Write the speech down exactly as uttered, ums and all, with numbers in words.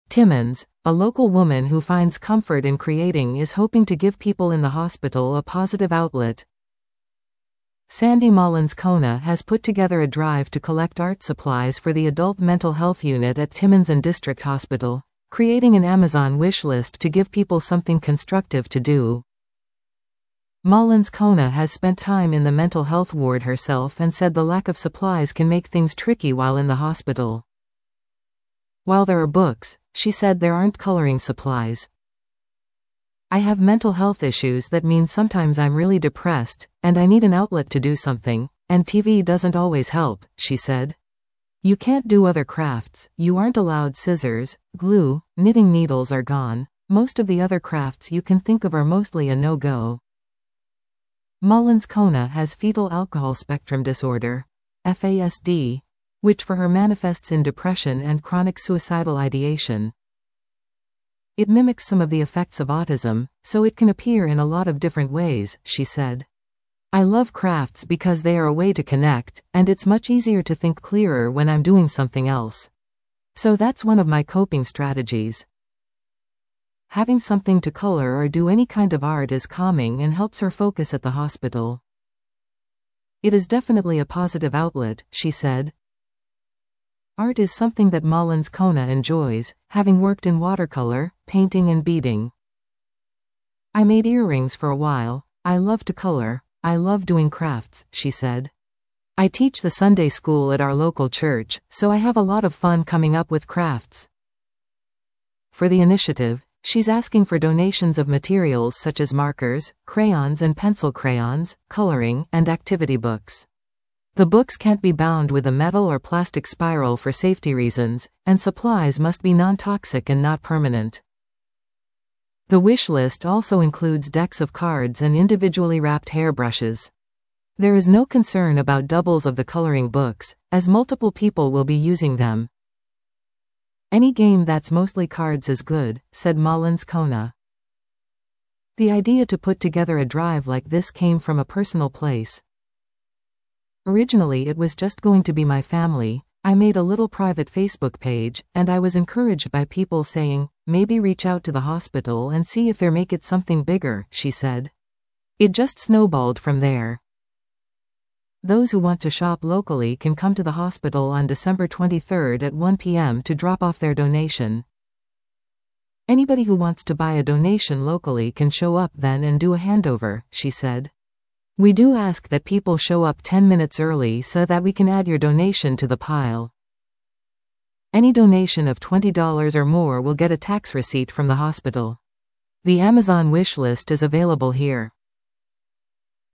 Timmins, a local woman who finds comfort in creating, is hoping to give people in the hospital a positive outlet. Sandy Mullins Kona has put together a drive to collect art supplies for the adult mental health unit at Timmins and District Hospital, creating an Amazon wish list to give people something constructive to do. Mullins Kona has spent time in the mental health ward herself and said the lack of supplies can make things tricky while in the hospital. While there are books, she said there aren't coloring supplies. I have mental health issues that mean sometimes I'm really depressed, and I need an outlet to do something, and T V doesn't always help, she said. You can't do other crafts, you aren't allowed scissors, glue, knitting needles are gone, most of the other crafts you can think of are mostly a no-go. Mullins Kona has fetal alcohol spectrum disorder, F A S D, which for her manifests in depression and chronic suicidal ideation. It mimics some of the effects of autism, so it can appear in a lot of different ways, she said. I love crafts because they are a way to connect, and it's much easier to think clearer when I'm doing something else. So that's one of my coping strategies. Having something to color or do any kind of art is calming and helps her focus at the hospital. It is definitely a positive outlet, she said. Art is something that Mullins Kona enjoys, having worked in watercolor, painting and beading. I made earrings for a while. I love to color. I love doing crafts, she said. I teach the Sunday school at our local church, so I have a lot of fun coming up with crafts. For the initiative, she's asking for donations of materials such as markers, crayons and pencil crayons, coloring, and activity books. The books can't be bound with a metal or plastic spiral for safety reasons, and supplies must be non-toxic and not permanent. The wish list also includes decks of cards and individually wrapped hairbrushes. There is no concern about doubles of the coloring books, as multiple people will be using them. Any game that's mostly cards is good, said Mullins Kona. The idea to put together a drive like this came from a personal place. Originally it was just going to be my family. I made a little private Facebook page, and I was encouraged by people saying, maybe reach out to the hospital and see if they make it something bigger, she said. It just snowballed from there. Those who want to shop locally can come to the hospital on December twenty-third at one p m to drop off their donation. Anybody who wants to buy a donation locally can show up then and do a handover, she said. We do ask that people show up ten minutes early so that we can add your donation to the pile. Any donation of twenty dollars or more will get a tax receipt from the hospital. The Amazon wish list is available here.